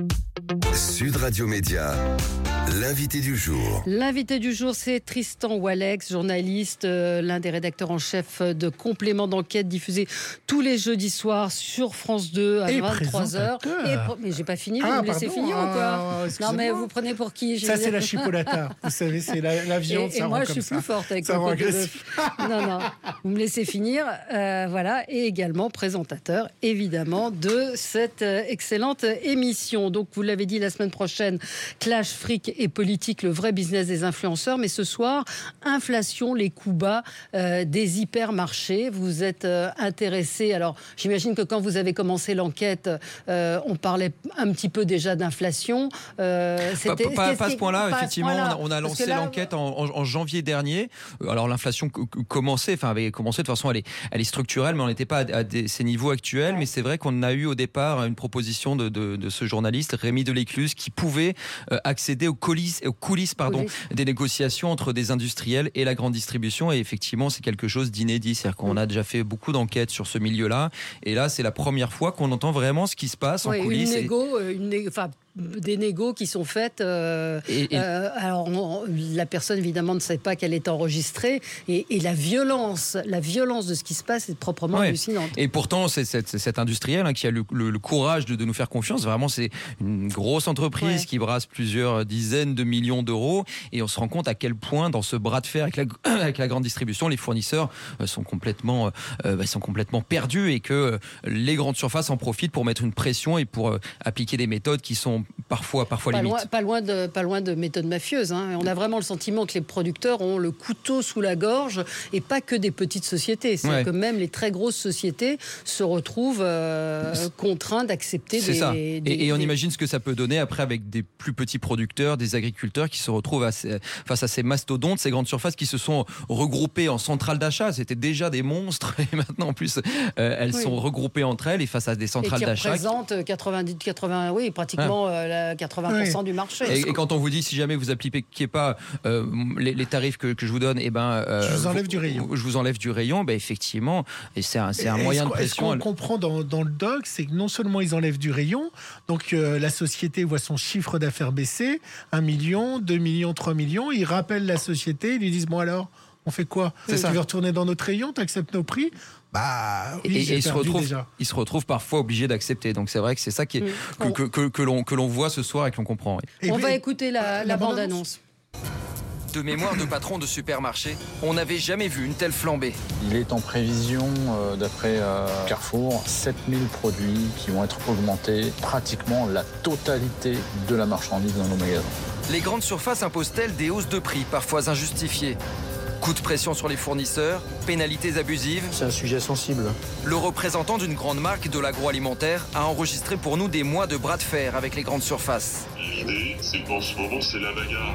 Sud Radio Média, l'invité du jour. L'invité du jour, c'est Tristan Walex, journaliste, euh, l'un des rédacteurs en chef de Complément d'enquête, diffusé tous les jeudis soirs sur France deux à et vingt-trois heures. Et pro- mais j'ai pas fini, ah, vous me laissez pardon, finir ah, ou quoi Non mais vous prenez pour qui? Ça c'est la chipolata, vous savez, c'est la, la viande, et, ça et moi rend je suis ça. plus forte avec ça le rend côté de... Non, non, vous me laissez finir. Euh, voilà, et également présentateur, évidemment, de cette euh, excellente émission. Donc vous l'avez dit la semaine prochaine, clash, fric et politique, le vrai business des influenceurs. Mais ce soir, inflation, les coups bas euh, des hypermarchés. Vous êtes euh, intéressé. Alors, j'imagine que quand vous avez commencé l'enquête, euh, on parlait un petit peu déjà d'inflation. Euh, c'était, pas, pas, pas à ce point-là, effectivement. Point-là. On a, on a lancé là, l'enquête en, en, en janvier dernier. Alors, l'inflation commençait, enfin, avait commencé de toute façon, elle est, elle est structurelle, mais on n'était pas à, à des, ces niveaux actuels. Ouais. Mais c'est vrai qu'on a eu au départ une proposition de, de, de ce journaliste, Rémi Delécluse, qui pouvait euh, accéder aux coulisses, aux coulisses pardon, coulisses. des négociations entre des industriels et la grande distribution. Et effectivement, c'est quelque chose d'inédit. C'est-à-dire qu'on a déjà fait beaucoup d'enquêtes sur ce milieu-là. Et là, c'est la première fois qu'on entend vraiment ce qui se passe en ouais, coulisses. Une négo, et... une négo, enfin, des négos qui sont faites. Euh, et, et... Euh, alors, on, la personne, évidemment, ne sait pas qu'elle est enregistrée. Et, et la violence, la violence de ce qui se passe est proprement ouais. hallucinante. Et pourtant, c'est cet, cet industriel hein, qui a le, le, le courage de, de nous faire confiance. Vraiment, c'est une grosse entreprise ouais. qui brasse plusieurs dizaines de millions d'euros. Et on se rend compte à quel point, dans ce bras de fer avec la, avec la grande distribution, les fournisseurs sont complètement, euh, bah, sont complètement perdus et que euh, les grandes surfaces en profitent pour mettre une pression et pour euh, appliquer des méthodes qui sont parfois, parfois pas limites. Loin, pas, loin de, pas loin de méthodes mafieuses. Hein. On a vraiment le sentiment que les producteurs ont le couteau sous la gorge et pas que des petites sociétés. C'est ouais. que même les très grosses sociétés se retrouvent euh, contraints d'accepter C'est des... ça. des, et, et on des... imagine ce que ça peut donner après avec des plus petits producteurs, des agriculteurs qui se retrouvent à ces, face à ces mastodontes, ces grandes surfaces qui se sont regroupées en centrales d'achat. C'était déjà des monstres et maintenant en plus euh, elles oui. sont regroupées entre elles et face à des centrales et qui d'achat. représentent quatre-vingt-dix, quatre-vingts, oui, pratiquement ah. euh, quatre-vingts pour cent oui. du marché. Et, et quand on vous dit si jamais vous appliquez pas euh, les, les tarifs que, que je vous donne, et eh ben euh, je vous enlève vous, du rayon. Je vous enlève du rayon, ben effectivement, et c'est un, c'est un et moyen de pression. Ce qu'on comprend dans, dans le doc, c'est que non seulement ils enlèvent du rayon, donc euh, la société voit son chiffre d'affaires baisser, un million, deux millions, trois millions, ils rappellent la société, ils lui disent bon alors, on fait quoi? Tu veux retourner dans notre rayon, tu acceptes nos prix? Bah, oui, et, et il, se retrouve, il se retrouve parfois obligé d'accepter. Donc c'est vrai que c'est ça qui est, mmh. que, que, que, que, l'on, que l'on voit ce soir et que l'on comprend. Oui. On va écouter la, la, la bande-annonce. De mémoire de patron de supermarché, on n'avait jamais vu une telle flambée. Il est en prévision, euh, d'après euh, Carrefour, sept mille produits qui vont être augmentés, pratiquement la totalité de la marchandise dans nos magasins. Les grandes surfaces imposent-elles des hausses de prix, parfois injustifiées ? Coup de pression sur les fournisseurs, pénalités abusives. C'est un sujet sensible. Le représentant d'une grande marque de l'agroalimentaire a enregistré pour nous des mois de bras de fer avec les grandes surfaces. L'idée, c'est qu'en ce moment, c'est la bagarre.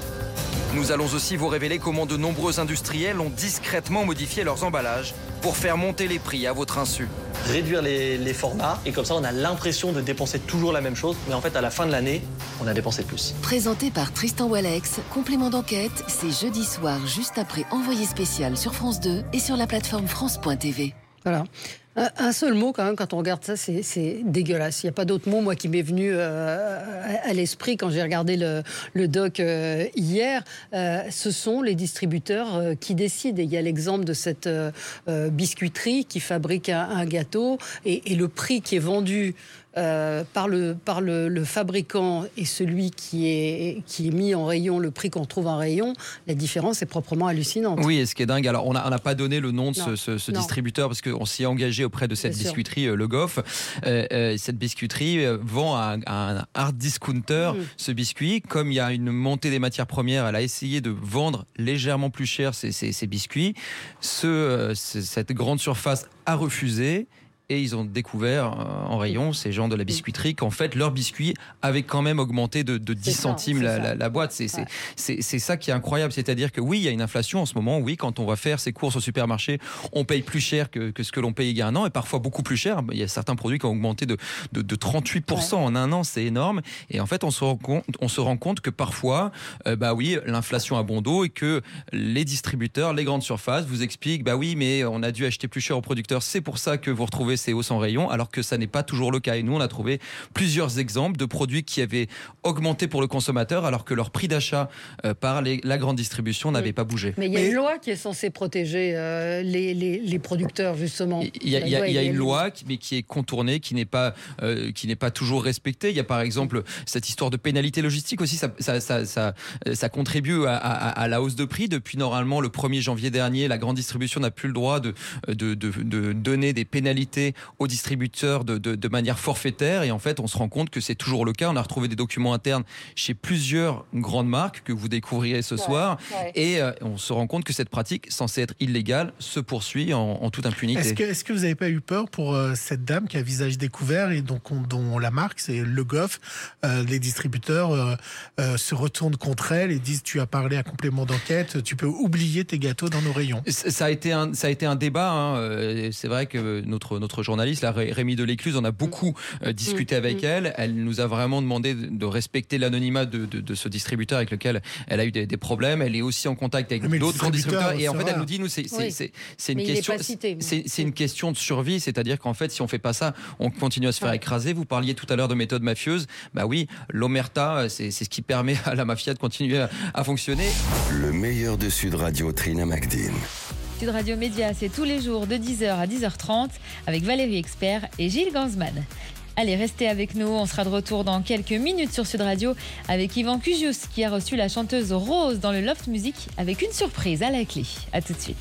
Nous allons aussi vous révéler comment de nombreux industriels ont discrètement modifié leurs emballages pour faire monter les prix à votre insu. Réduire les, les formats, et comme ça on a l'impression de dépenser toujours la même chose, mais en fait à la fin de l'année, on a dépensé plus. Présenté par Tristan Walex, complément d'enquête, c'est jeudi soir, juste après Envoyé spécial sur France deux et sur la plateforme France point T V. Voilà. Un seul mot quand même, quand on regarde ça, c'est, c'est dégueulasse. Il n'y a pas d'autre mot, moi, qui m'est venu euh, à l'esprit quand j'ai regardé le, le doc euh, hier. Euh, ce sont les distributeurs euh, qui décident. Et il y a l'exemple de cette euh, biscuiterie qui fabrique un, un gâteau et, et le prix qui est vendu Euh, par, le, par le, le fabricant et celui qui est, qui est mis en rayon, le prix qu'on trouve en rayon, la différence est proprement hallucinante. Oui, et ce qui est dingue, alors on n'a on a pas donné le nom de Non. ce, ce, ce Non. distributeur parce qu'on s'y est engagé auprès de cette Bien sûr. biscuiterie, euh, Le Goff. Euh, euh, cette biscuiterie euh, vend à, un- à un hard discounter Mm. ce biscuit. Comme il y a une montée des matières premières, elle a essayé de vendre légèrement plus cher ces, ces, ces biscuits. Ce, euh, ce- cette grande surface a refusé. Et ils ont découvert euh, en rayon, ces gens de la biscuiterie, qu'en fait, leur biscuit avait quand même augmenté de, de dix ça, centimes c'est la, ça. la, la boîte. C'est, c'est, c'est, c'est ça qui est incroyable. C'est-à-dire que oui, il y a une inflation en ce moment. Oui, quand on va faire ses courses au supermarché, on paye plus cher que, que ce que l'on payait il y a un an, et parfois beaucoup plus cher. Il y a certains produits qui ont augmenté de, de, de trente-huit pour cent en un an. C'est énorme. Et en fait, on se rend compte, on se rend compte que parfois, euh, bah oui, l'inflation a bon dos et que les distributeurs, les grandes surfaces vous expliquent, bah oui, mais on a dû acheter plus cher aux producteurs. C'est pour ça que vous retrouvez ces hausses en rayon, alors que ça n'est pas toujours le cas. Et nous, on a trouvé plusieurs exemples de produits qui avaient augmenté pour le consommateur, alors que leur prix d'achat euh, par les, la grande distribution n'avait pas bougé. Mais il y a une loi qui est censée protéger euh, les, les, les producteurs, justement. Il y a, il y a- il y a une loi, qui- mais qui est contournée, qui n'est pas, euh, qui n'est pas toujours respectée. Il y a par exemple cette histoire de pénalité logistique aussi, ça, ça, ça, ça, ça contribue à, à- à la hausse de prix. Depuis normalement le premier janvier dernier, la grande distribution n'a plus le droit de, de, de, de donner des pénalités aux distributeurs de, de, de manière forfaitaire. Et en fait, on se rend compte que c'est toujours le cas. On a retrouvé des documents internes chez plusieurs grandes marques que vous découvrirez ce Ouais, soir. ouais. Et euh, on se rend compte que cette pratique, censée être illégale, se poursuit en, en toute impunité. Est-ce que, est-ce que vous n'avez pas eu peur pour euh, cette dame qui a visage découvert et donc on- dont la marque, c'est Le Goff, euh, les distributeurs euh, euh, se retournent contre elle et disent tu as parlé à complément d'enquête, tu peux oublier tes gâteaux dans nos rayons. Ça a été un, ça a été un débat. Hein. Euh, C'est vrai que notre, notre journaliste, là, Ré- Rémi Delécluse, on a beaucoup euh, discuté Mmh, avec mmh. elle. Elle nous a vraiment demandé de, de respecter l'anonymat de, de, de ce distributeur avec lequel elle a eu des, des problèmes. Elle est aussi en contact avec Mais le d'autres grands distributeur, distributeurs. Et en ça fait, va. elle nous dit, nous, c'est c'est- Oui. c'est- c'est une Mais il est question, pas cité. c'est c'est une question de survie. C'est-à-dire qu'en fait, si on fait pas ça, on continue à se faire écraser. Vous parliez tout à l'heure de méthode mafieuse. Bah oui, l'omerta, c'est c'est ce qui permet à la mafia de continuer à, à fonctionner. Le meilleur de Sud Radio, Trina Macdin. Sud Radio Média, c'est tous les jours de dix heures à dix heures trente avec Valérie Expert et Gilles Gansman. Allez, restez avec nous. On sera de retour dans quelques minutes sur Sud Radio avec Yvan Cugius qui a reçu la chanteuse Rose dans le Loft Music avec une surprise à la clé. À tout de suite.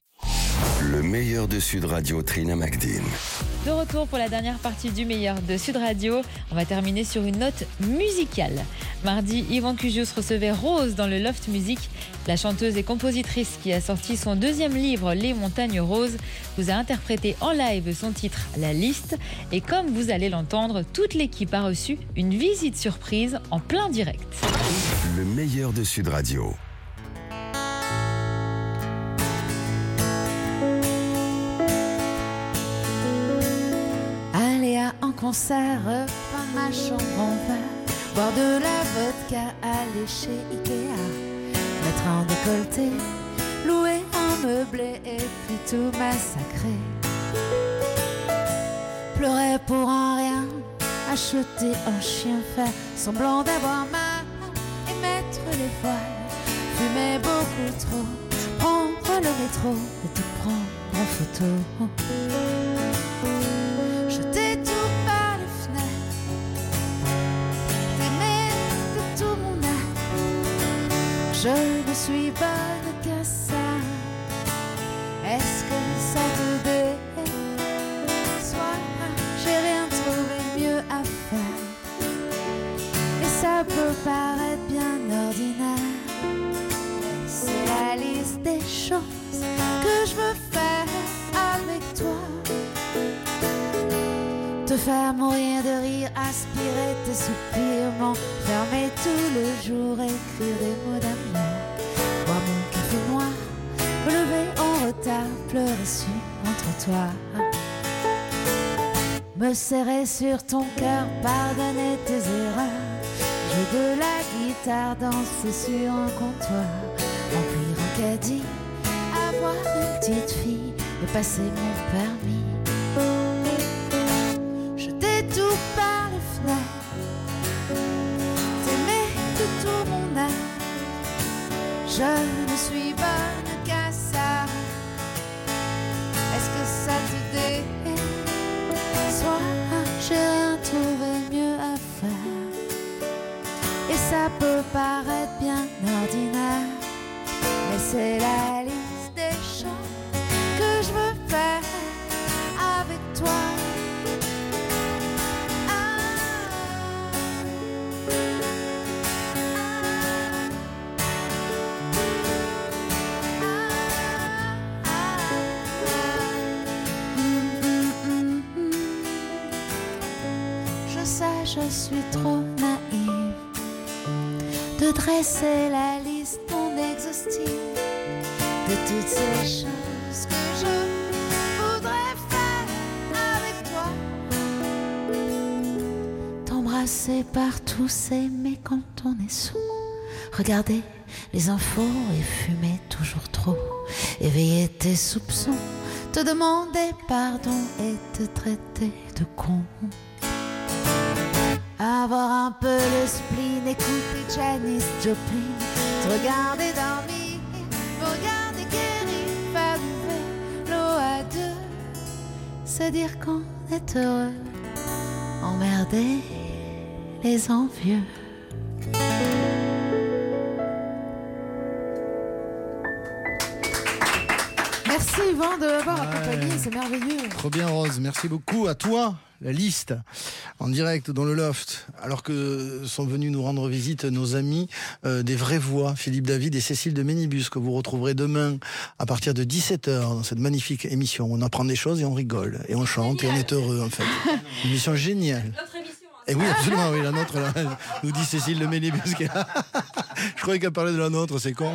Le meilleur de Sud Radio, Trina Macdin. De retour pour la dernière partie du meilleur de Sud Radio. On va terminer sur une note musicale. Mardi, Yvan Cugius recevait Rose dans le Loft Music. La chanteuse et compositrice qui a sorti son deuxième livre Les Montagnes Roses vous a interprété en live son titre La Liste. Et comme vous allez l'entendre, toute l'équipe a reçu une visite surprise en plein direct. Le meilleur de Sud Radio. Aller à un concert, reprendre ma chambre en verre, boire de la vodka, aller chez Ikea, mettre un décolleté, louer un meublé et puis tout massacrer. Pleurer pour un rien, acheter un chien, faire semblant d'avoir mal et mettre les voiles, fumer beaucoup trop, prendre le métro et te prendre en photo. Jeter tout par les fenêtres, t'aimer de tout mon être. Je ne suis bonne qu'à ça. Est-ce que ça te déçoit? J'ai rien trouvé mieux à faire. Et ça peut paraître bien ordinaire. C'est la liste des choses que je veux faire avec toi. Te faire mourir de rire, aspirer tes soupirements, fermer tout le jour, écrire des mots d'amour, boire mon café noir, me lever en retard, pleurer sur mon trottoir, me serrer sur ton cœur, pardonner tes erreurs, jouer de la guitare, danser sur un comptoir, remplir un caddie, avoir une petite fille et passer mon permis. Tout par les fenêtres, t'aimer de tout mon âme. Je ne suis bonne qu'à ça. Est-ce que ça te déçoit? J'ai rien trouvé mieux à faire. Et ça peut paraître bien ordinaire, mais c'est la liste des choses que je veux faire avec toi. Je suis trop naïve de dresser la liste non exhaustive de toutes ces choses que je voudrais faire avec toi. T'embrasser partout, s'aimer quand on est sous, regarder les infos et fumer toujours trop, éveiller tes soupçons, te demander pardon et te traiter de con. Avoir un peu le spleen, écouter Janis Joplin, te regarder dormir, me regarder guérir, faire du vélo à deux, se dire qu'on est heureux, emmerder les envieux. Merci Yvan de m'avoir accompagné, c'est merveilleux. Trop bien Rose, merci beaucoup à toi. La liste en direct dans le loft, alors que sont venus nous rendre visite nos amis euh, des vraies voix, Philippe David et Cécile de Ménibus, que vous retrouverez demain à partir de dix-sept heures dans cette magnifique émission. On apprend des choses et on rigole, et on chante, génial. Et on est heureux en fait. Une émission géniale. Notre émission. Et oui, absolument, oui, la nôtre, là, nous dit Cécile de Ménibus. Je croyais qu'elle parlait de la nôtre, c'est con.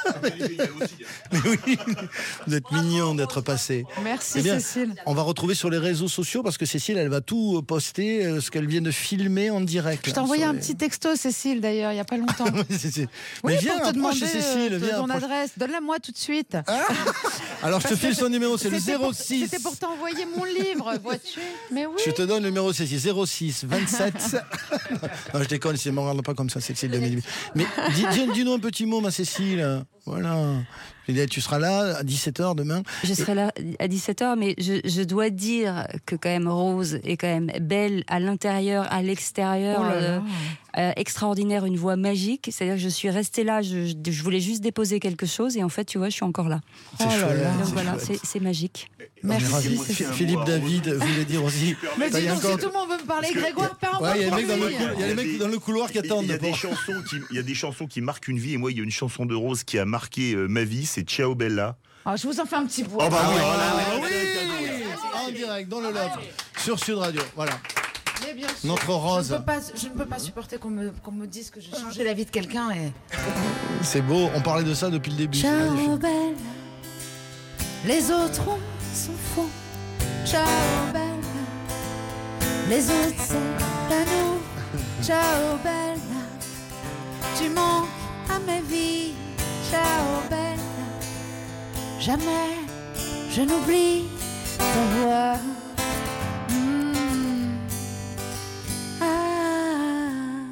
Mais oui, vous êtes mignon d'être passé. Merci eh bien, Cécile. On va retrouver sur les réseaux sociaux parce que Cécile, elle va tout poster, euh, ce qu'elle vient de filmer en direct. Je t'ai envoyé un les... petit texto, Cécile, d'ailleurs, il n'y a pas longtemps. oui, c'est, c'est... oui, Mais viens, pour te demander Cécile, euh, viens, ton approche... adresse. Donne-la moi tout de suite. Ah alors, je te file son numéro, c'est le zéro six. C'était pour t'envoyer mon livre, vois-tu. Mais oui. Je te donne le numéro, c'est zéro six vingt-sept. Non, je déconne, c'est ne me regarde pas comme ça, Cécile de Ménibus. Mais dis, dis, dis-nous un petit mot, ma Cécile. Voilà. Tu seras là à dix-sept heures demain. Je serai là à dix-sept heures, mais je, je dois dire que quand même Rose est quand même belle à l'intérieur, à l'extérieur, oh euh, euh, extraordinaire, une voix magique. C'est-à-dire que je suis restée là, je, je voulais juste déposer quelque chose et en fait, tu vois, je suis encore là. C'est oh chouette, là. Donc c'est voilà, c'est, c'est magique. Merci. Philippe David voulait dire aussi. Mais dis donc, si tout le monde veut me parler, Grégoire, pars en ouais, il y a les mecs dans le couloir qui attendent. Il y a des chansons qui, il y a des chansons qui marquent une vie et moi, il y a une chanson de Rose qui a marqué euh, ma vie, c'est Ciao Bella. Ah, je vous en fais un petit bout. Oh bah ah, oui, ouais, voilà, ouais, oui, oui, oui, en direct dans le loft sur Sud Radio. Voilà. Mais bien sûr, notre Rose. Je ne peux pas, je ne peux pas supporter qu'on me, qu'on me dise que j'ai changé la vie de quelqu'un. Et... C'est beau, on parlait de ça depuis le début. Ciao belle, les autres sont faux. Ciao belle, les autres c'est pas nous. Ciao belle, tu manques à ma vie. Ciao belle, jamais je n'oublie ta voix. Mmh. Ah.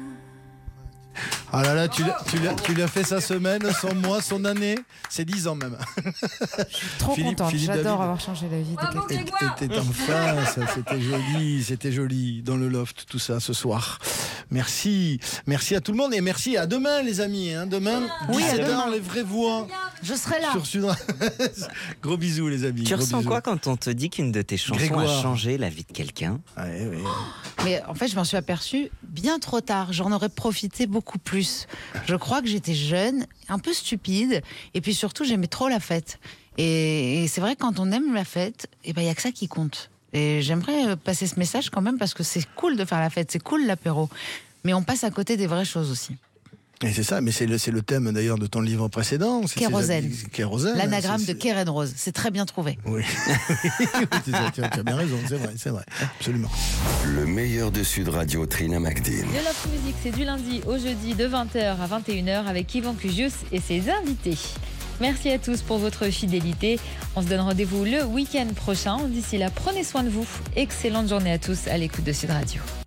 Ah là là, tu l'as, tu, l'as, tu l'as fait sa semaine, son mois, son année, c'est dix ans même. Je suis trop Philippe, contente, Philippe j'adore David. Avoir changé la vie de quelqu'un. T'étais en face, c'était joli, c'était joli dans le loft, tout ça ce soir. Merci, merci à tout le monde et merci à demain les amis. Hein. Demain, oui, dix-sept heures, les vraies voix. Je serai là. Sur Sud Radio. Gros bisous les amis. Tu ressens bisous. quoi quand on te dit qu'une de tes chansons Grégoire. a changé la vie de quelqu'un? Ouais, ouais. Mais en fait, je m'en suis aperçue bien trop tard. J'en aurais profité beaucoup plus. Je crois que j'étais jeune, un peu stupide, et puis surtout, j'aimais trop la fête. Et, et c'est vrai que quand on aime la fête, eh ben, il y a que ça qui compte. Et j'aimerais passer ce message quand même parce que c'est cool de faire la fête, c'est cool l'apéro. Mais on passe à côté des vraies choses aussi. Et c'est ça, mais c'est le, c'est le thème d'ailleurs de ton livre précédent. Kérosène. Kérosène. L'anagramme c'est, de Keren Rose. C'est très bien trouvé. Oui, tu as bien raison, c'est vrai, c'est vrai, absolument. Le meilleur de Sud Radio, Trina McDean. De Love Music, c'est du lundi au jeudi de vingt heures à vingt et une heures avec Yvan Cugius et ses invités. Merci à tous pour votre fidélité. On se donne rendez-vous le week-end prochain. D'ici là, prenez soin de vous. Excellente journée à tous à l'écoute de Sud Radio.